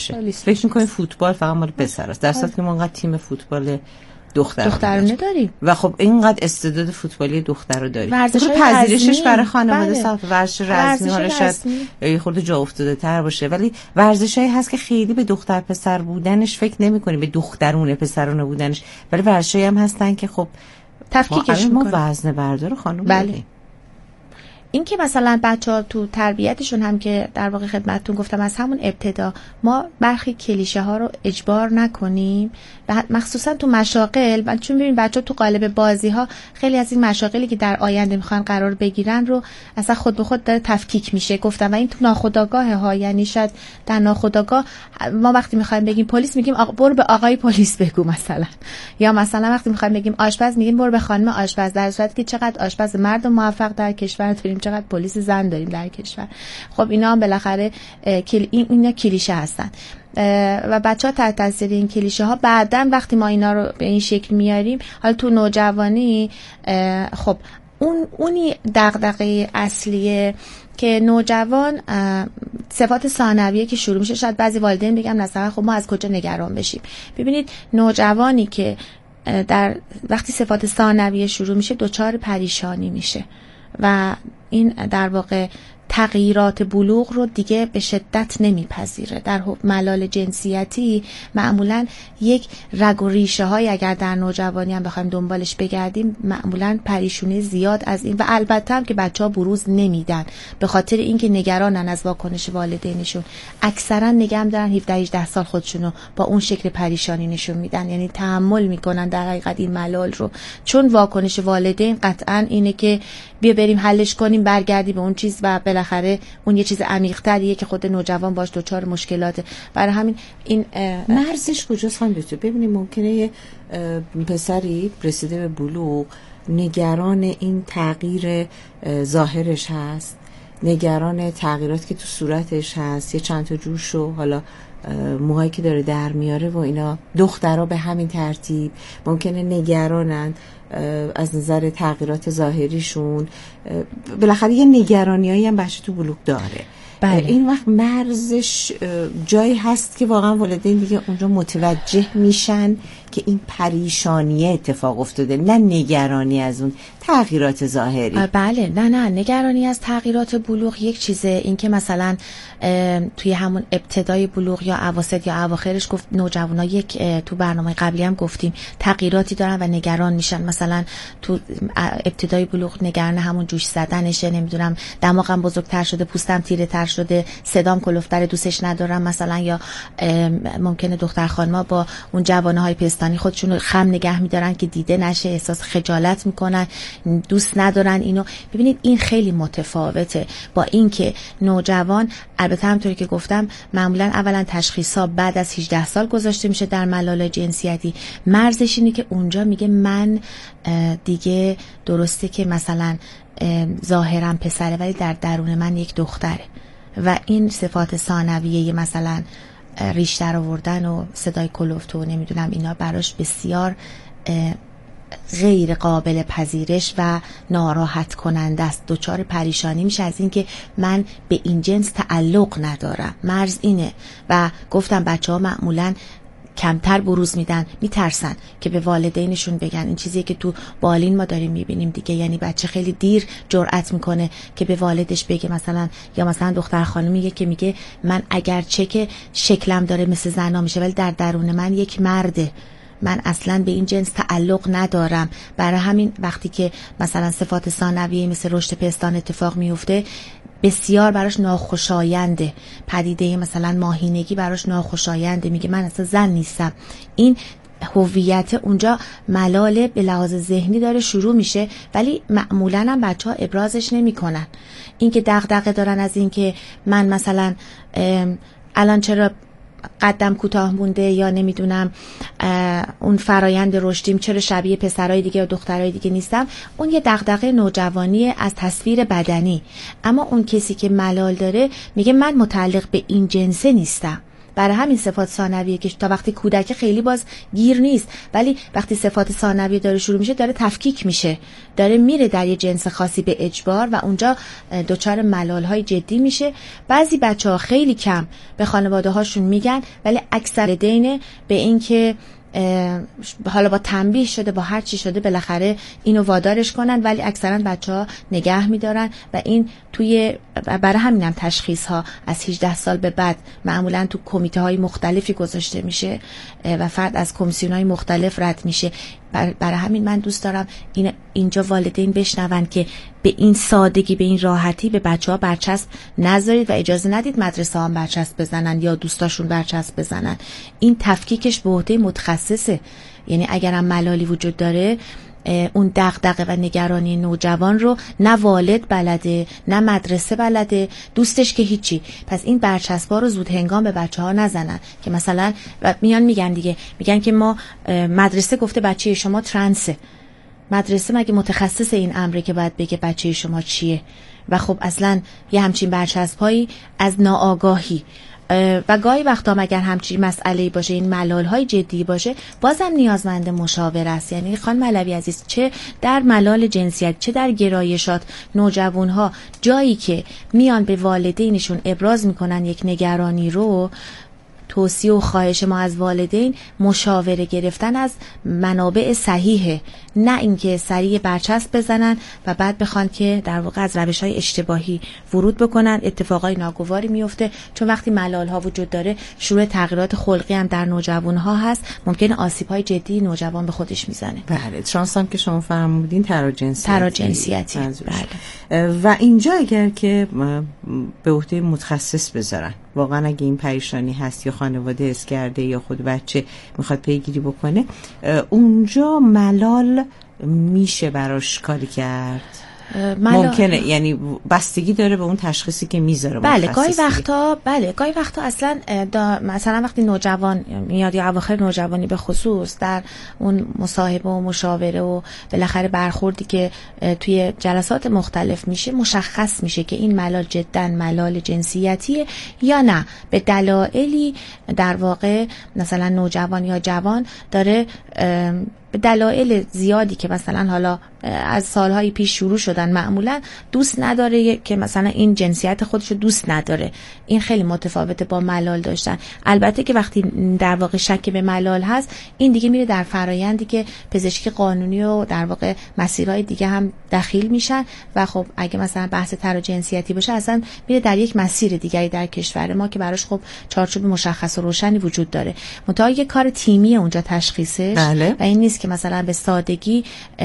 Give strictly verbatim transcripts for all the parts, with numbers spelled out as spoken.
فکر می‌کنیم فوتبال فقط مال پسراست، در صورتی که ما انقدر تیم فوتبال دخترانه دخترانه داریم و خب اینقدر استعداد فوتبالی دختر رو داریم. ورزش‌های پذیرشش برای خانواده بله. صاف ورزش رسمی حالا شاید یه خورده جا افتاده تر باشه، ولی ورزشایی هست که خیلی به دختر پسر بودنش فکر نمی‌کنیم، به دخترونه پسرونه بودنش، ولی ورزشایی هم هستن که خب تفکیکش ما می‌کنه. وزنه بردار خانم بله. داریم. این که مثلا بچه‌ها تو تربیتشون هم که در واقع خدمتتون گفتم از همون ابتدا ما برخی کلیشه ها رو اجبار نکنیم و مخصوصا تو مشاغل، چون ببین بچه‌ها تو قالب بازی ها خیلی از این مشاغلی که در آینده میخوان قرار بگیرن رو اصلا خود به خود داره تفکیک میشه گفتم و این تو ناخودآگاه ها، یعنی شاید در ناخودآگاه ما وقتی میخوایم بگیم پلیس میگیم آقا برو به آقای پلیس بگو مثلا، یا مثلا وقتی میخوایم بگیم آشپز میگیم برو به خانم آشپز، در صورتی که چقدر آشپز مرد موفق در کشور داریم، چقدر پلیس زن داریم در کشور. خب اینا هم بالاخره کل... این اینا کلیشه هستن و بچه‌ها تحت تاثیر این کلیشه ها بعداً وقتی ما اینا رو به این شکل میاریم، حالا تو نوجوانی خب اون اونی دغدغه اصلیه که نوجوان صفات ثانویه که شروع میشه. شاید بعضی والدین بگم مثلا خب ما از کجا نگران بشیم؟ ببینید نوجوانی که در وقتی صفات ثانویه شروع میشه دچار پریشانی میشه و این در واقع تغییرات بلوغ رو دیگه به شدت نمیپذیره. در ملال جنسیتی معمولا یک رگ و ریشه های اگر در نوجوانی هم بخوایم دنبالش بگردیم معمولا پریشونی زیاد از این و البته هم که بچه‌ها بروز نمیدن به خاطر اینکه نگرانن از واکنش والدینشون، اکثرا نگم دارن هفده هجده سال خودشونو با اون شکل پریشانی نشون میدن، یعنی تحمل میکنن در حقیقت این ملال رو، چون واکنش والدین قطعا اینه که بیا بریم حلش کنیم برگردی به اون چیز و بالاخره اون یه چیز عمیق‌تریه که خود نوجوان باش دوچار مشکلاته. برای همین این مرزش کجاست خانم دکتر؟ ببینید ممکنه یه پسری رسیده به بلوغ نگران این تغییر ظاهرش هست، نگران تغییراتی که تو صورتش هست، یه چند تا جوشو حالا موهایی که داره در میاره و اینا، دخترها به همین ترتیب ممکنه نگرانن از نظر تغییرات ظاهریشون، بالاخره یه نگرانیایی هم بچه تو بلوغ داره. بله. این وقت مرزش جایی هست که واقعا والدین دیگه اونجا متوجه میشن که این پریشانیه اتفاق افتاده، نه نگرانی از اون تغییرات ظاهری. بله نه نه نگرانی از تغییرات بلوغ یک چیزه، این که مثلا توی همون ابتدای بلوغ یا اواسط یا اواخرش گفت نوجوانا یک تو برنامه قبلی هم گفتیم تغییراتی دارن و نگران میشن، مثلا تو ابتدای بلوغ نگران همون جوش زدنشه، نمیدونم دماغم بزرگتر شده، پوستم تیره تر شده، صدام کلفتر، دوستش ندارم مثلا، یا ممکنه دختر خانم‌ها با اون جوانه‌های پستانی خودشون رو خم نگه می‌دارن که دیده نشه، احساس خجالت میکنن، دوست ندارن اینو. ببینید این خیلی متفاوته با اینکه نوجوان، البته همونطوری که گفتم معمولا اولا تشخیصا بعد از هجده سال گذاشته میشه در ملال جنسیتی. مرزش اینه که اونجا میگه من دیگه درسته که مثلا ظاهرا پسره ولی در درون من یک دختره و این صفات ثانویه مثلا ریش در آوردن و صدای کلفت و نمیدونم اینا براش بسیار غیر قابل پذیرش و ناراحت کننده است، دچار پریشانی میشه از اینکه من به این جنس تعلق ندارم. مرز اینه و گفتم بچه‌ها معمولاً کمتر بروز میدن، میترسن که به والدینشون بگن. این چیزیه که تو بالین ما داریم میبینیم دیگه، یعنی بچه خیلی دیر جرأت میکنه که به والدش بگه مثلا، یا مثلا دختر خانمیه که میگه من اگرچه که شکلم داره مثل زنا میشه ولی در درون من یک مرده، من اصلا به این جنس تعلق ندارم. برای همین وقتی که مثلا صفات ثانویه مثل رشد پستان اتفاق میفته بسیار براش ناخوشاینده، پدیده مثلا ماهینگی براش ناخوشاینده، میگه من اصلا زن نیستم. این هویت اونجا ملال به لحاظ ذهنی داره شروع میشه، ولی معمولا هم بچه ها ابرازش نمی کنن. این که دغدغه دارن از این که من مثلا الان چرا قدم کوتاه مونده، یا نمیدونم اون فرایند رشدیم چرا شبیه پسرای دیگه یا دخترای دیگه نیستم، اون یه دغدغه نوجوانی از تصویر بدنی. اما اون کسی که ملال داره میگه من متعلق به این جنسه نیستم برای همین صفات ثانویه که تا وقتی کودک خیلی باز گیر نیست، ولی وقتی صفات ثانویه داره شروع میشه داره تفکیک میشه، داره میره در یه جنس خاصی به اجبار و اونجا دچار ملال‌های جدی میشه. بعضی بچه‌ها خیلی کم به خانواده هاشون میگن، ولی اکثر دینه به این که حالا با تنبیه شده با هر چی شده بالاخره اینو وادارش کنن، ولی اکثرا بچه‌ها نگه میدارن و این توی برای همینم تشخیص ها از هجده سال به بعد معمولا تو کمیته های مختلفی گذاشته میشه و فرد از کمیسیون های مختلف رد میشه. برای همین من دوست دارم این اینجا والدین بشنون که به این سادگی، به این راحتی به بچه‌ها برچسب نذارید و اجازه ندید مدرسه ها برچسب بزنن یا دوستاشون برچسب بزنن. این تفکیکش به عهده متخصصه. یعنی اگرم ملالی وجود داره، اون دغدغه و نگرانی نوجوان رو نه والد بلده نه مدرسه بلده، دوستش که هیچی. پس این برچسب‌ها رو زود هنگام به بچه‌ها نزنن که مثلا میان میگن دیگه، میگن که ما مدرسه گفته بچه شما ترنسه. مدرسه مگه متخصص این امره که باید بگه بچه شما چیه؟ و خب اصلا یه همچین برچسب‌هایی از ناآگاهی و گاهی وقتا مگر همچین مسئله‌ای باشه، این ملال‌های جدی باشه، بازم نیازمند مشاوره است. یعنی خانم علوی عزیز، چه در ملال جنسیت چه در گرایشات، نوجوان‌ها جایی که میان به والدینشون ابراز میکنن یک نگرانی رو، توصیه و خواهش ما از والدین مشاوره گرفتن از منابع صحیحه، نه اینکه سریع برچسب بزنن و بعد بخوان که در واقع از روش‌های اشتباهی ورود بکنن، اتفاقای ناگواری میفته. چون وقتی ملال‌ها وجود داره، شروع تغییرات خلقی هم در نوجوان‌ها هست، ممکنه آسیب‌های جدی نوجوان به خودش میزنه. بله، ترانس هم که شما فرمودین تراجنسیتی. تراجنسیتی. بله. و اینجا اگر که به عهده متخصص بذارن، واقعا اگه این پریشانی هست یا خانواده حس کرده یا خود بچه میخواد پیگیری بکنه، اونجا ملال میشه براش کاری کرد؟ ممکنه، یعنی بستگی داره به اون تشخیصی که میذاره. بله گاهی وقتا بله گاهی وقتا اصلا مثلا وقتی نوجوان میاد یا اواخر نوجوانی به خصوص در اون مصاحبه و مشاوره و بالاخره برخوردی که توی جلسات مختلف میشه، مشخص میشه که این ملال جدا ملال جنسیتیه یا نه، به دلایلی در واقع مثلا نوجوان یا جوان داره به دلایل زیادی که مثلا حالا از سالهای پیش شروع شدن، معمولا دوست نداره که مثلا این جنسیت خودش رو دوست نداره. این خیلی متفاوته با ملال داشتن. البته که وقتی در واقع شک به ملال هست، این دیگه میره در فرایندی که پزشکی قانونی و در واقع مسیرهای دیگه هم دخیل میشن و خب اگه مثلا بحث تراجنسیتی باشه، اصلا میره در یک مسیر دیگری در کشور ما که براش خب چارچوب مشخص و روشنی وجود داره. منتها یک کار تیمی اونجا تشخیصش. بله. و این نیست که مثلا به سادگی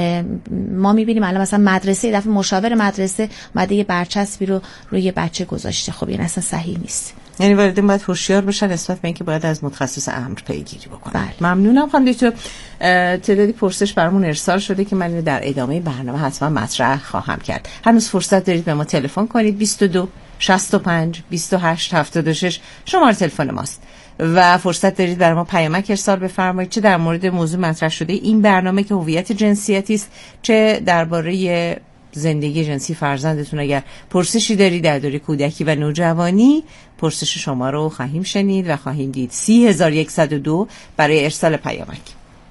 ما میبینیم الان مثلا مدرسه یه دفعه مشاور مدرسه اومده یه برچسبی رو روی بچه گذاشته. خب این اصلا صحیح نیست. یعنی والدین باید هوشیار بشن نسبت به اینکه باید از متخصص امر پیگیری بکنن. بله. ممنونم خانم دکتر. تعدادی پرسش برامون ارسال شده که من در ادامه برنامه حتما مطرح خواهم کرد. هنوز فرصت دارید به ما تلفن کنید. بیست و دو شصت و پنج بیست و هشت هفتاد و شش شماره تلفن ماست و فرصت دارید برای ما پیامک ارسال بفرمایید، چه در مورد موضوع مطرح شده این برنامه که هویت جنسیتی است، چه درباره زندگی جنسی فرزندتون. اگر پرسشی دارید در دوره کودکی و نوجوانی، پرسش شما رو خواهیم شنید و خواهیم دید. سی هزار و صد و دو برای ارسال پیامک.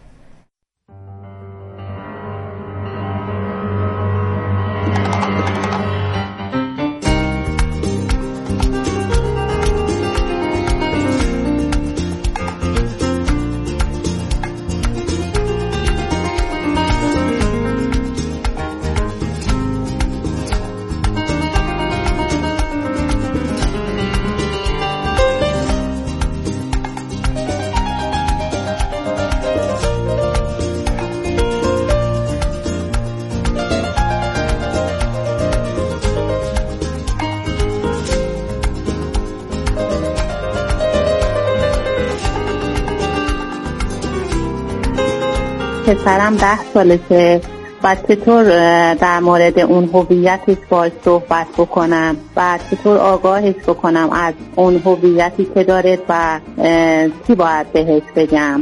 پسرم ده سالشه و چطور در مورد اون هویتش باهاش صحبت بکنم و چطور آگاهش بکنم از اون هویتی که داره و چی باید بهش بگم.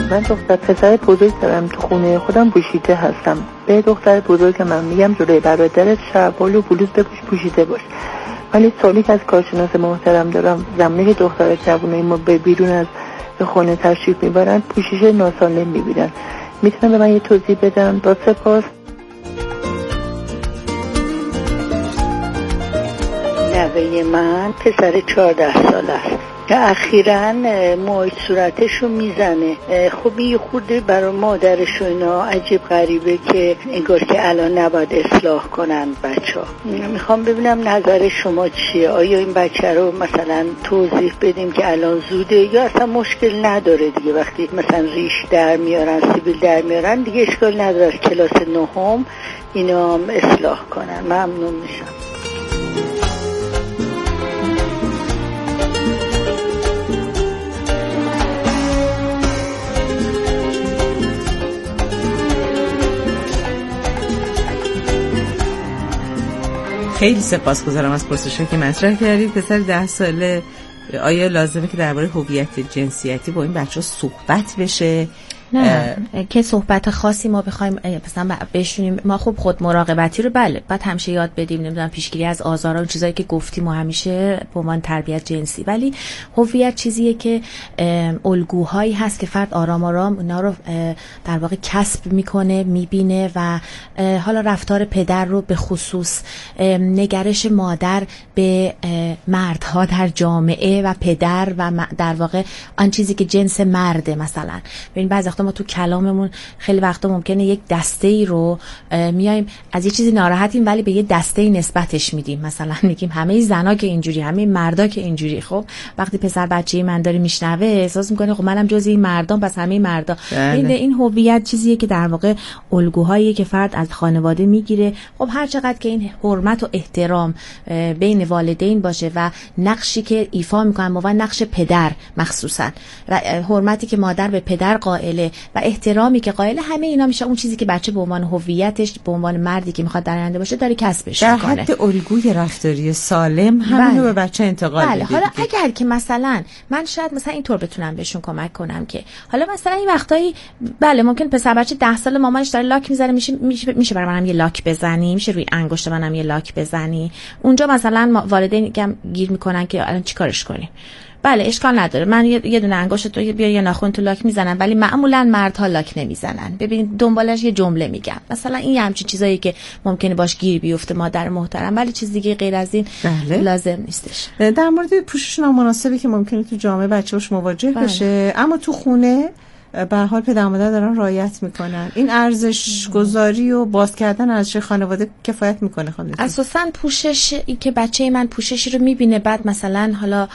من دختر پسر بزرگ دارم، تو خونه خودم پوشیده هستم. به دختر بزرگ من میگم جلوی برادرت شلوار و بلوز بپوش، پوشیده باش. ولی سوالی که از کارشناس محترم دارم، زمانی که دختر جوانای ما به بیرون از خونه تشریف میبرن پوشش ناسالم میبینن. میتونم به من یه توضیح بدن؟ با سپاس. نوه من پسر چهارده ساله است که اخیراً موی صورتش رو میزنه. خب یه خورده برای مادرش و اینا عجیب غریبه که انگار که الان نباید اصلاح کنن بچه ها. میخوام ببینم نظر شما چیه؟ آیا این بچه رو مثلا توضیح بدیم که الان زوده یا اصلا مشکل نداره دیگه؟ وقتی مثلا ریش در میارن، سیبیل در میارن دیگه اشکال نداره، کلاس نهم اینا هم اصلاح کنن. ممنون میشم. خیلی سپاسگزارم از پرسشی که مطرح کردید. پسر ده ساله، آیا لازمه که درباره هویت جنسیتی با این بچه‌ها صحبت بشه؟ نه که صحبت خاصی ما بخوایم مثلا بشونیم. ما خوب خود مراقبتی رو بله بعد همیشه یاد بدیم، نمیدونم پیشگیری از آزار و چیزایی که گفتیم و همیشه به عنوان تربیت جنسی، ولی هویت چیزیه که الگوهایی هست که فرد آرام آرام اونا رو در واقع کسب میکنه، میبینه و حالا رفتار پدر رو به خصوص نگرش مادر به مردها در جامعه و پدر و در واقع آن چیزی که جنس مرده. مثلا ببین بعضی وقتا ما تو کلاممون خیلی وقتا ممکنه یک دسته‌ای رو میایم از یه چیزی ناراحتیم ولی به یه دسته‌ای نسبتش میدیم، مثلا میگیم همه زنا که اینجوری، همه مردا که اینجوری. خب وقتی پسر بچه‌ای من داره میشنوه احساس میکنه خب منم جزء این مردام، پس همه مردا. این این هویت چیزیه که در واقع الگوهایی که فرد از خانواده میگیره. خب هر چقدر که این حرمت و احترام بین والدین باشه و نقشی که ایفا میکنن، موقع نقش پدر مخصوصا و حرمتی که مادر به پدر قائله و احترامی که قائله، همه اینا میشه اون چیزی که بچه به عنوان هویتش، به عنوان مردی که میخواد در آینده باشه داره کسبش در میکنه. در حد الگوی رفتاری سالم همینو به بچه انتقال بله. بده. حالا اگر که مثلا من شاید مثلا اینطور بتونم بهشون کمک کنم که حالا مثلا این وقتایی بله ممکن پسر بچه ده سال مامانش داره لاک میزنه، میشه میشه, میشه برای منم یه لاک بزنی، میشه روی انگشت منم یه لاک بزنی. اونجا مثلا والدین گم گیر میکنن که الان چیکارش کنیم. بله اشکال نداره، من یه دونه انگشت تو بیا یه ناخن تو لاک میزنن، ولی معمولا مردها لاک نمیزنن. ببین دنبالش یه جمله میگم، مثلا این همچین چیزایی که ممکنه باش گیر بیفته مادر محترم، ولی چیز دیگه غیر از این بله. لازم نیستش. در مورد پوشش نامناسبی که ممکنه تو جامعه بچه‌هاش مواجه بله. بشه، اما تو خونه به حال پدر مادر دارن رعایت میکنن، این ارزش گذاری و باز کردن ارزش خانواده کفایت میکنه. خانواده اساسا پوشش این که بچه من پوششی رو میبینه بعد مثلا حالا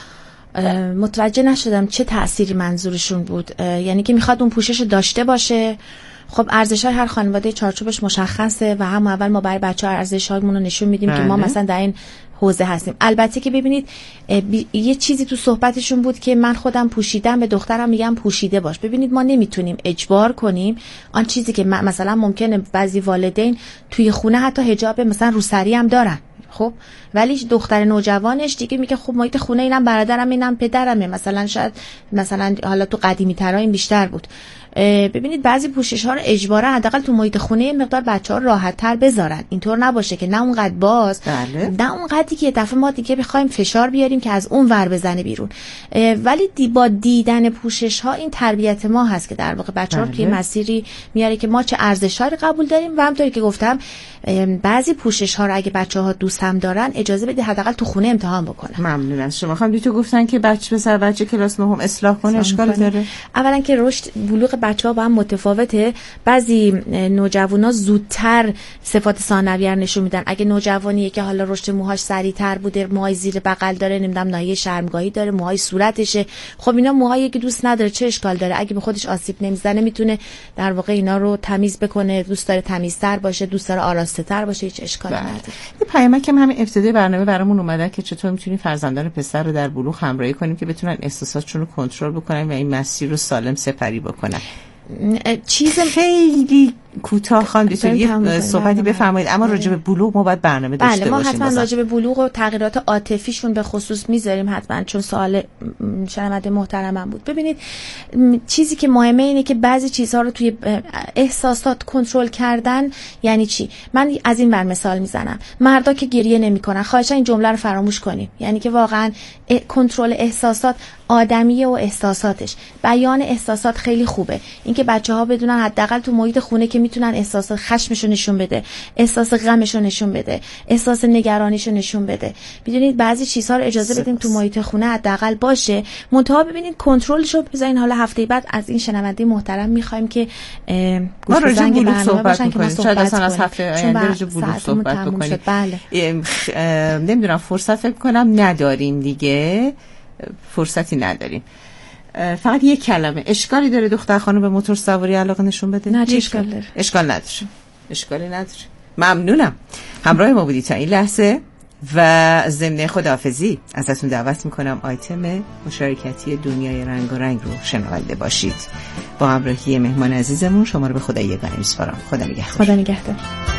متوجه نشدم چه تأثیری منظورشون بود، یعنی که میخواد اون پوشش داشته باشه. خب ارزش‌های هر خانواده چارچوبش مشخصه و هم اول ما برای بچه‌ها ارزش‌هامون رو نشون میدیم بله. که ما مثلا در این حوزه هستیم. البته که ببینید یه چیزی تو صحبتشون بود که من خودم پوشیدم، به دخترم میگم پوشیده باش. ببینید ما نمیتونیم اجبار کنیم آن چیزی که مثلا ممکنه بعضی والدین توی خونه حتی حجاب مثلا روسری هم دارن، خب ولی دختر نوجوانش دیگه میگه خب محیط خونه اینم برادرم اینم پدرمه، مثلا شاید مثلا حالا تو قدیمی ترا این بیشتر بود. ببینید بعضی پوشش ها رو اجبارا حداقل تو محیط خونه یه مقدار بچه‌ها راحت تر بذارن، اینطور نباشه که نه اونقدر باز بله. نه اونقدری که یه دفعه ما دیگه بخوایم فشار بیاریم که از اون ور بزنه بیرون. ولی دی با دیدن پوشش ها این تربیت ما هست که در واقع بچه‌ها بله. توی مسیری میاره که ما چه ارزش‌هایی قبول داریم و همونطوری که گفتم بعضی پوشش ها رو اگه بچه‌ها دوست هم دارن اجازه بده حداقل تو خونه امتحان بکنن. ممنون از شما. خانم تو گفتن که بچه پسر بچه کلاس نهم اصلاح کنه اشکال داره؟ اولا که رشد بلوغ بچه‌ها با هم متفاوته. بعضی نوجوانا زودتر صفات ثانویه نشون میدن. اگه نوجوانیه که حالا رشد موهاش سریعتر بوده، موهای زیر بغل داره، نمیدونم ناحیه شرمگاهی داره، موهای صورتشه، خب اینا موهایی که دوست نداره چه اشکال داره؟ اگه به خودش آسیب نمیزنه میتونه در واقع اینا رو تمیز بکنه. دوست داره تمیزتر باشه، دوست داره آراسته‌تر باشه، هیچ اشکالی نداره. یه پیامک هم همین ابتدای برنامه برامون اومده که چطور میتونیم فرزندان پسر رو در بلوغ همراهی کنیم که بتونن احساساتشون رو کنترل بکنن و این مسیر رو سالم سپری بکنن. چیز خیلی کوتاه خانم دکتر یه صحبتی بفرمایید، اما راجع به بلوغ ما باید برنامه داشته بله، ما باشیم. حتما راجع به بلوغ و تغییرات عاطفیشون به خصوص میذاریم حتما، چون سوال شنونده محترمم بود. ببینید چیزی که مهمه اینه که بعضی چیزها رو توی احساسات کنترل کردن یعنی چی. من از این ور مثال میزنم، مردا که گریه نمیکنن، خواهشاً این جمله رو فراموش کنیم. یعنی که واقعا کنترل احساسات، آدمیه و احساساتش، بیان احساسات خیلی خوبه. اینکه بچه‌ها بدونن حداقل تو محیط خونه که میتونن احساس خشمشو نشون بده، احساس غمشو نشون بده، احساس نگرانیشو نشون بده. بدونید بعضی چیزها رو اجازه بدیم تو محیط خونه حداقل باشه. منتها ببینید کنترلشو بزنین. حالا هفته بعد از این شنونده محترم میخوایم که ما راجع به بلوغ صحبت کنیم. شاید اصلا از هفته آینده راجع به بلوغ صحبت بکنیم. بله. نمیدونم فرصت فکر کنم نداریم دیگه. فرصتی نداریم. فقط یک کلمه، اشکالی داره دختر خانم به موتور سواری علاقه نشون بده؟ نه، چه اشکال داره؟ اشکال نداره. اشکالی نداره. ممنونم همراه ما بودید تا این لحظه و ضمن خداحافظی ازتون دعوت میکنم آیتم مشارکتی دنیای رنگ و رنگ رو شنونده باشید. با همراهی مهمان عزیزمون شما رو به خدای یگانه میسپارم. خدا نگهدار. خدا نگهدار.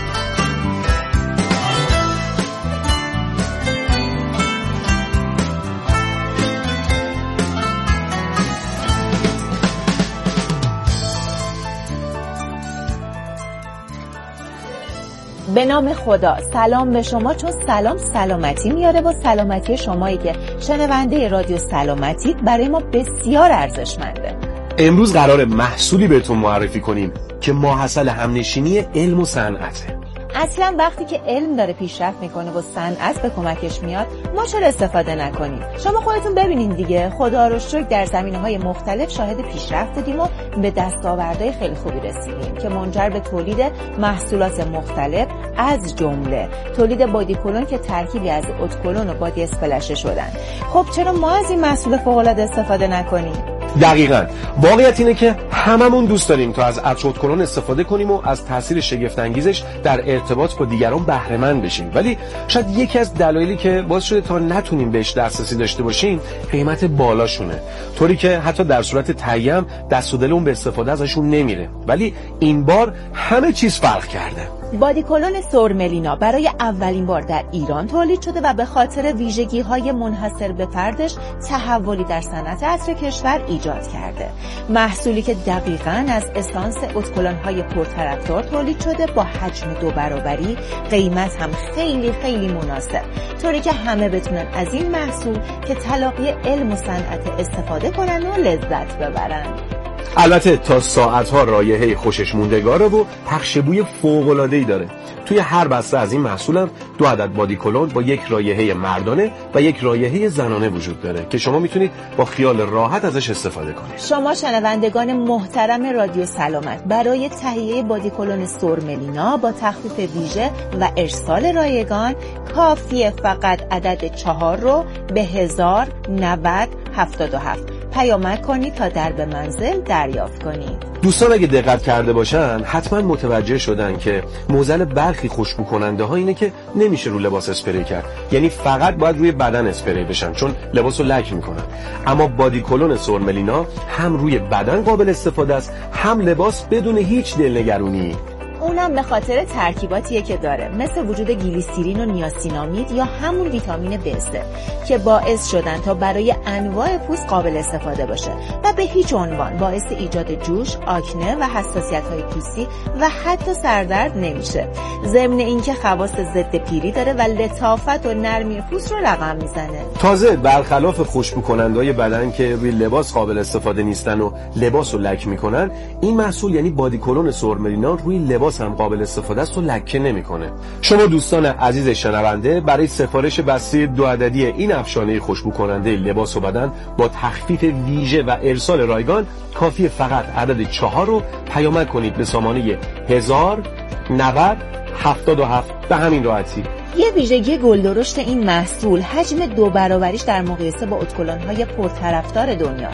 به نام خدا، سلام به شما، چون سلام سلامتی میاره. با سلامتی شمایی که شنونده رادیو سلامتی برای ما بسیار ارزشمنده. امروز قرار محصولی بهتون معرفی کنیم که ماحصل همنشینی علم و صنعته. اصلا وقتی که علم داره پیشرفت میکنه و صنعت به کمکش میاد، ما چرا استفاده نکنیم؟ شما خودتون ببینین دیگه، خدا رو شکر در زمینه‌های مختلف شاهد پیشرفت دیدیم و به دستاوردهای خیلی خوبی رسیدیم که منجر به تولید محصولات مختلف از جمله تولید بادی کلون که ترکیبی از ادکلون و بادی اسپلشه شدن. خب چرا ما از این محصول فوق‌العاده استفاده نکنیم؟ دقیقاً. واقعیت اینه که هممون دوست داریم تا از عطر ادکلون استفاده کنیم و از تاثیر شگفت انگیزش در ارتباط با دیگران بهره مند بشیم، ولی شاید یکی از دلایلی که باعث شده تا نتونیم بهش دسترسی داشته باشیم قیمت بالاشونه، طوری که حتی در صورت تهیه هم دست و دلمون به استفاده ازشون نمیره. ولی این بار همه چیز فرق کرده. بادی کلون سورملینا برای اولین بار در ایران تولید شده و به خاطر ویژگی‌های منحصر به فردش تحولی در صنعت عطر کشور ایجاد کرده. محصولی که دقیقاً از اسانس ادکلون‌های پرطرفدار تولید شده با حجم دو برابری، قیمت هم خیلی خیلی مناسب، طوری که همه بتونن از این محصول که تلاقی علم و صنعت استفاده کنن و لذت ببرن. البته تا ساعتها رایحه خوشش موندگاره و پخش بوی فوق‌العاده‌ای داره. توی هر بسته از این محصولم دو عدد بادی کلون با یک رایحه مردانه و یک رایحه زنانه وجود داره که شما میتونید با خیال راحت ازش استفاده کنید. شما شنوندگان محترم رادیو سلامت، برای تهیه بادی کلون سورملینا با تخفیف ویژه و ارسال رایگان کافیه فقط عدد چهار رو به هزار نود هفتاد و هفت پیامک کنید تا در به منزل دریافت کنید. دوستان اگه دقت کرده باشن حتما متوجه شدن که موزل برخی خوشبو کننده ها اینه که نمیشه رو لباس اسپری کرد، یعنی فقط باید روی بدن اسپری بشن چون لباس رو لک میکنن. اما بادی کلون سورملینا هم روی بدن قابل استفاده است، هم لباس بدون هیچ دلنگرونی. اونم به خاطر ترکیباتیه که داره، مثل وجود گلیسیرین و نیاسینامید یا همون ویتامین بی سه که باعث شدن تا برای انواع پوست قابل استفاده باشه و به هیچ عنوان باعث ایجاد جوش، آکنه و حساسیت‌های پوستی و حتی سردرد نمیشه. ضمن اینکه خواص ضد پیری داره و لطافت و نرمی پوست رو رقم میزنه. تازه برخلاف خوشبو کننده‌های بدن که روی لباس قابل استفاده نیستن و لباس رو لک میکنن، این محصول یعنی بادی کلون سورملینا روی لباس هم قابل استفاده است و لکه نمیکنه. شما دوستان عزیز شنونده برای سفارش بسته دو عددی این افشانه خوشبو کننده لباس و بدن با تخفیف ویژه و ارسال رایگان کافی فقط عدد چهار رو پیامک کنید به سامانه هزار نود هفتاد و هفت. به همین راحتی. یه ویژگی گلدرشت این محصول حجم دو برابریش در مقایسه با ادکلون‌های پرطرفدار دنیاست.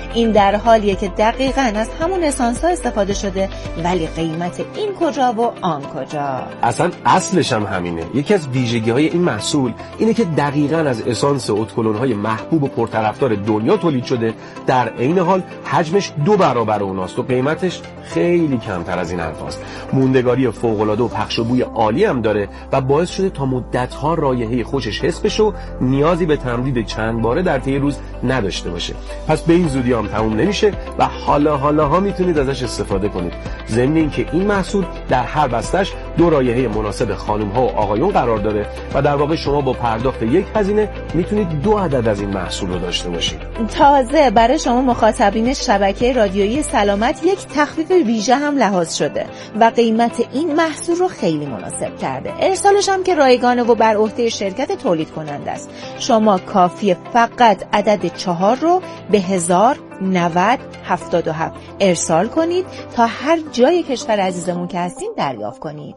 این در حالیه که دقیقاً از همون اسانس ها استفاده شده، ولی قیمت این کجا و آن کجا؟ اصلا اصلش هم همینه. یکی از ویژگی های این محصول اینه که دقیقاً از اسانس اتکلون های محبوب و پرطرفدار دنیا تولید شده، در عین حال حجمش دو برابر اوناست و قیمتش خیلی کمتر از این حرفاست. موندگاری فوق‌العاده و پخش و بوی عالی هم داره و باعث شده تا مدت‌ها رایحه خوشش حس بشه و نیازی به تمدید چند باره در طی روز نداشته باشه. پس به این زودی هم تموم نمیشه و حالا حالا ها میتونید ازش استفاده کنید. ضمن اینکه این محصول در هر بستش دو رایحه مناسب خانم‌ها و آقایون قرار داره و در واقع شما با پرداخت یک هزینه میتونید دو عدد از این محصول رو داشته باشید. تازه برای شما مخاطبین شبکه رادیویی سلامت یک تخفیف ویژه هم لحاظ شده و قیمت این محصول رو خیلی مناسب کرده. ارسالش هم که رایگانه و بر عهده شرکت تولید کننده است. شما کافیه فقط عدد چهار رو به هزار نود هفتاد و هفت ارسال کنید تا هر جای کشور عزیزمون که هستین دریافت کنید.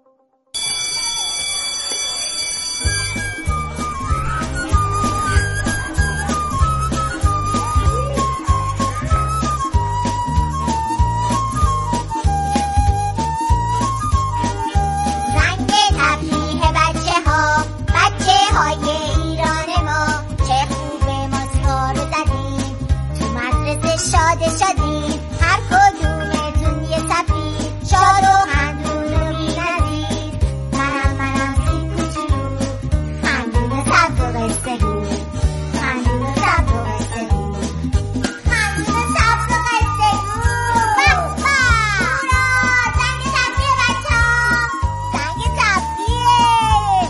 شاده شدید هر کدومتون یه سفید شاد و خندون و بی‌نظیر. منم منم سی کوچولو خندون سبز و قصه گو خندون سبز و قصه گو خندون سبز و قصه گو. بابا هورا زنگ تفریح بچه ها، زنگ تفریح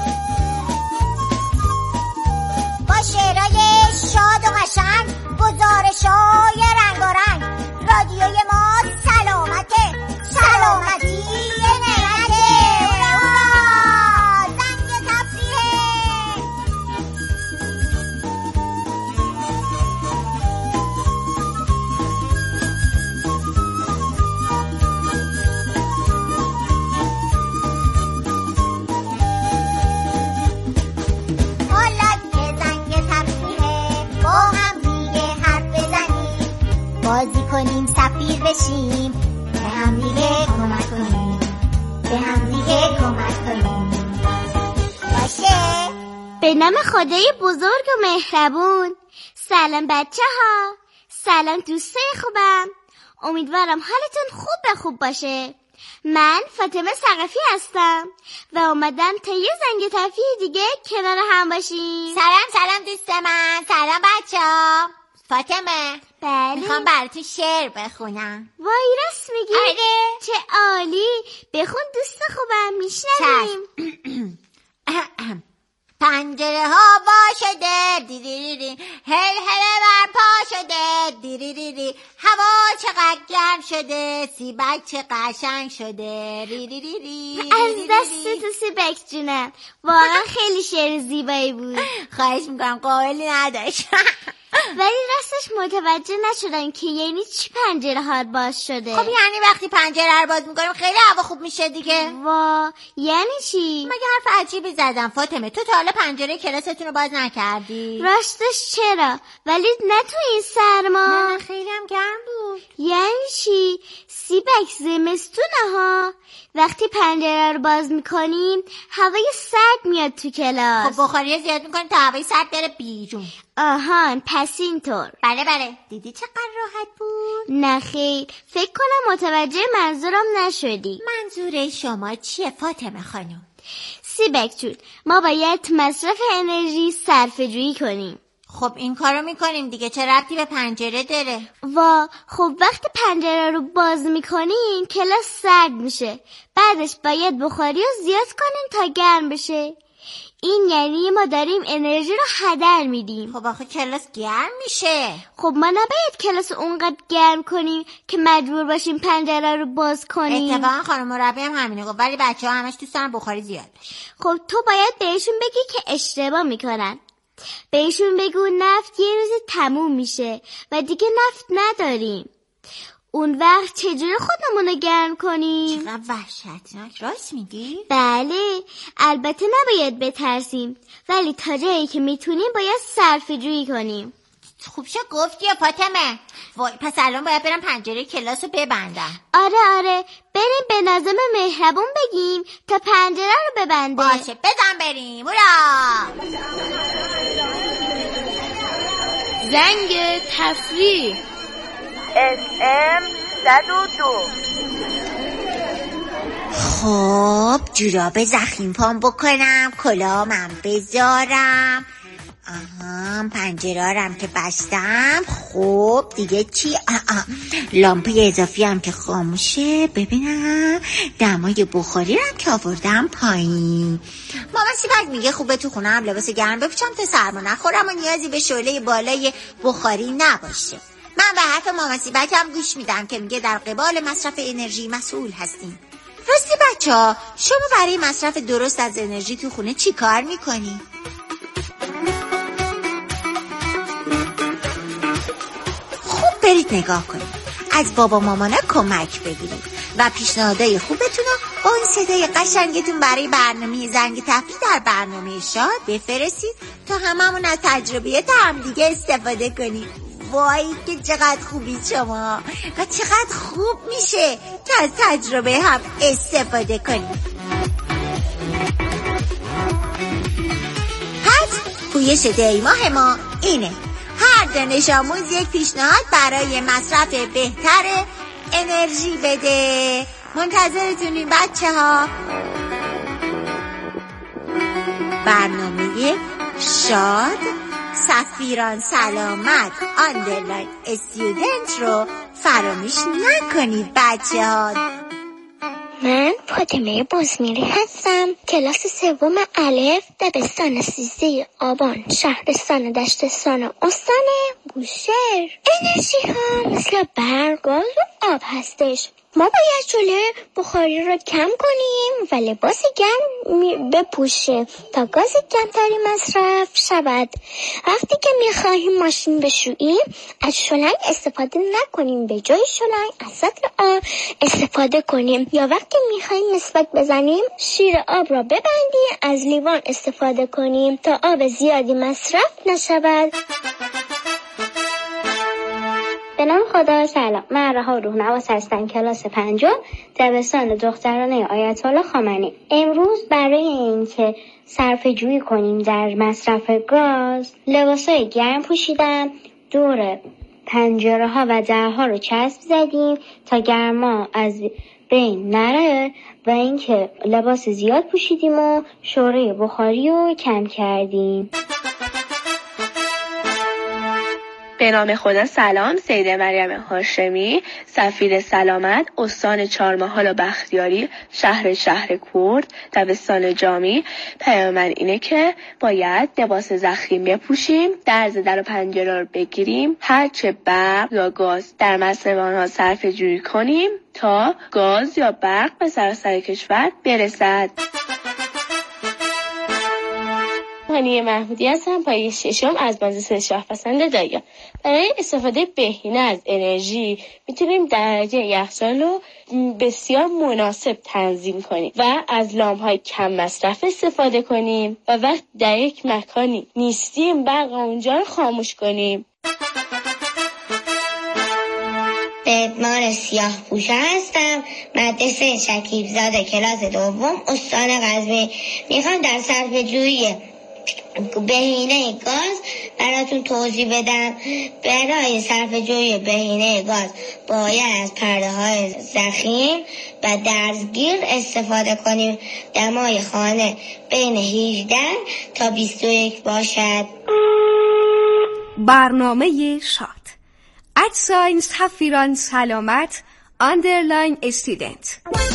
با شعرهای شاد و قشنگ، گزارش‌های رنگ و رنگ. رادیوی ما سلامته، سلامتی نعمته. هورا زنگ تفریحه. حالا که زنگ تفریحه با هم بازی کنیم، سفیر بشیم، به هم دیگه کمک کنیم، به هم دیگه کمک کنیم. باشه. به نام خدای بزرگ و مهربون. سلام بچه ها، سلام دوستای خوبم، امیدوارم حالتون خوب به خوب باشه. من فاطمه ثقفی هستم و اومدم تا یه زنگ تفریح دیگه کنار هم باشیم. سلام سلام دوست من، سلام بچه ها. فاطمه، بله میخوام براتون شعر بخونم. وای راست میگی؟ آره. چه عالی، بخون دوست خوبم، میشنویم. پنجره ها وا شده دیریری، هل هل بر پا شده دیریری، هوا چقدر گرم شده، سیبک چه قشنگ شده ریریری. از دست تو سیبک جونم، واقعا خیلی شعر زیبایی بود. خواهش میکنم، قابلی نداشت. ولی راستش متوجه نشدم که یعنی چی پنجره ها باز شده. خب یعنی وقتی پنجره رو باز میکنیم خیلی هوا خوب میشه دیگه. وا یعنی چی؟ مگه حرف عجیبی زدم فاطمه؟ تو تا حالا پنجره کلاستون رو باز نکردی؟ راستش چرا، ولی نه تو این سرما. نه خیلی هم گرم بود. یعنی چی؟ سیبک زمستونه ها، وقتی پنجره رو باز میکنیم هوای سرد میاد تو کلاس. خب بخاری زیاد میکنیم تا هوای سرد بره بیرون. آهان پس اینطور. بله بله. دیدی چقدر راحت بود؟ نه خیر، فکر کنم متوجه منظورم نشدی. منظور شما چیه فاطمه خانم؟ سیبک جون، ما باید مصرف انرژی صرفه جویی کنیم. خب این کارو میکنیم دیگه، چه ربطی به پنجره داره؟ وا خب وقتی پنجره رو باز میکنیم کلاس سرد میشه، بعدش باید بخاری رو زیاد کنیم تا گرم بشه. این یعنی ما داریم انرژی رو هدر میدیم. خب آخه کلاس گرم میشه. خب ما نباید کلاس اونقدر گرم کنیم که مجبور باشیم پنجره رو باز کنیم. اتفاقا خانم مربی هم همینه گفت، ولی بچه‌ها همش دوست دارن بخاری زیاد بشه. خب تو باید بهشون بگی که اشتباه میکنن. بهشون بگو نفت یه روز تموم میشه و دیگه نفت نداریم. اون وقت چجوری خودمون رو گرم کنیم؟ چقدر وحشتناک. راست میگی؟ بله، البته نباید بترسیم، ولی تا جایی که میتونیم باید صرفه جویی کنیم. خوب شد گفتی یا فاطمه. وای پس الان باید برم پنجره کلاس رو ببندم. آره آره بریم به ناظم مهربون بگیم تا پنجره رو ببنده. باشه بزن بریم. برا زنگ تفریح اس ام صد و دو. خب جوراب زخیم پام بکنم، کلاهام بذارم، آها پنجره‌ام که بستم. خب دیگه چی؟ آها لامپه اضافی هم که خاموشه. ببینم دمای بخاری هم که آوردم پایین. مامان سیبک میگه خوبه تو خونه هم لباس گرم بپوشم تا سرما نخورم و نیازی به شعله بالای بخاری نباشه. من به حرف مامان سیبک هم گوش میدم که میگه در قبال مصرف انرژی مسئول هستیم. راستی بچه ها شما برای مصرف درست از انرژی تو خونه چی کار میکنی؟ خوب برید نگاه کنید، از بابا مامانا کمک بگیرید و پیشنهادهای خوبتون رو با این صدای قشنگتون برای برنامه زنگ تفریح در برنامه شاد بفرستید تا هممون از تجربیات همدیگه استفاده کنید. وای که چقدر خوبی شما و چقدر خوب میشه که از تجربه هم استفاده کنید. پس پویش دی ماه ما اینه، هر دانش آموز یک پیشنهاد برای مصرف بهتر انرژی بده. منتظرتونیم بچه ها. برنامه شاد سفیران سلامت آندرلاین استودنت رو فراموش نکنید بچه ها. من فاطمه بازمیری هستم، کلاس سوم الف، دبستان سیزده آبان، شهرستان دشتستان استان بوشهر. انرژی ها مثل برق، گاز و آب هستش. ما باید جلوی بخاری رو کم کنیم و لباس گرم بپوشیم تا گاز کمتری مصرف شود. وقتی که میخواهیم ماشین بشوییم از شلنگ استفاده نکنیم، به جای شلنگ از سطل آب استفاده کنیم. یا وقتی میخواهیم مسواک بزنیم شیر آب را ببندیم، از لیوان استفاده کنیم تا آب زیادی مصرف نشود. به نام خدا. سلام، من رها روح‌نواس هستم، کلاس پنجم، دبستان دخترانه آیت الله خامنه‌ای. امروز برای اینکه صرفه‌جویی کنیم در مصرف گاز، لباسای گرم پوشیدم، دور پنجره ها و درها رو چسب زدیم تا گرما از بین نره و اینکه لباس زیاد پوشیدیم و شعله بخاری رو کم کردیم. به نام خدا. سلام، سیده مریم هاشمی، سفیر سلامت، استان چهارمحال و بختیاری، شهر شهر کرد، دبستان جامی. پیام من اینه که باید لباس زخیم بپوشیم، درز در و پنجره رو بگیریم، هرچه برق یا گاز در مصرف آنها صرفه جویی کنیم تا گاز یا برق به سراسر کشور برسد. هانیه محمودی هستم، پایه ششم از بازرس شاهپسند دایا. برای استفاده بهینه از انرژی میتونیم درجه یخچال رو بسیار مناسب تنظیم کنیم و از لامپ‌های کم مصرف استفاده کنیم و وقت در یک مکانی نیستیم برق اونجا رو خاموش کنیم. مار سیاه پوشه هستم، مدرسه شکیبزاده، کلاس دوم، استان قزوین. میخوام در صرفه‌جویی بهینه گاز براتون توضیح بدم. برای صرفه‌جویی بهینه گاز باید از پرده های ضخیم و درزگیر استفاده کنیم. دمای خانه بین هجده تا بیست و یک باشد. برنامه شاد ادساین سفیران سلامت آندرلاین استودنت.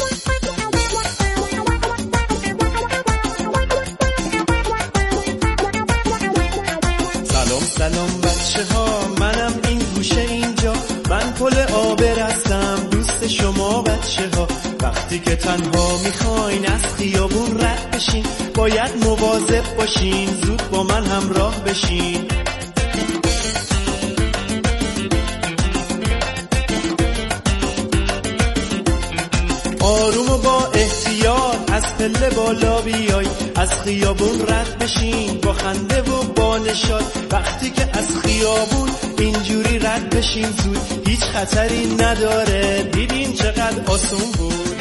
سلام بچه ها، منم این گوشه اینجا، من پل آبر هستم، دوست شما بچه ها. وقتی که تنها میخواین از خیابون رد بشین باید مواظب باشین، زود با من همراه بشین. آروم و با احتیاط از پله بالا بیای، از خیابون رد بشین با خنده و با نشاط. وقتی که از خیابون اینجوری رد بشین زود، هیچ خطری نداره، دیدین چقدر آسون بود.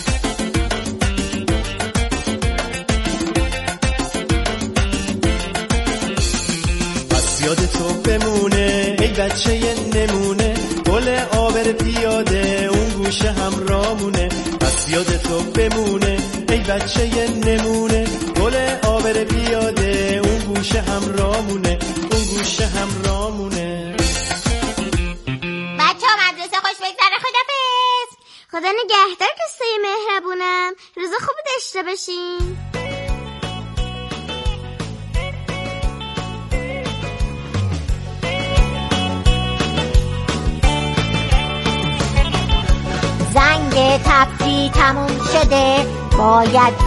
پس یاد تو بمونه ای بچه ی نمونه، گل آبر پیاده اون گوشه هم رامونه. پس یاد تو بمونه ای بچه ی نمونه، گل آبر پیاده اون گوشه هم رامونه، اون گوشه هم رامونه. بچه ها مدرسه خوش بگذره، خدافظ. خدا نگهدار دوستای مهربونم، روز خوبی داشته باشین. زنگ تفریح تموم شده، باید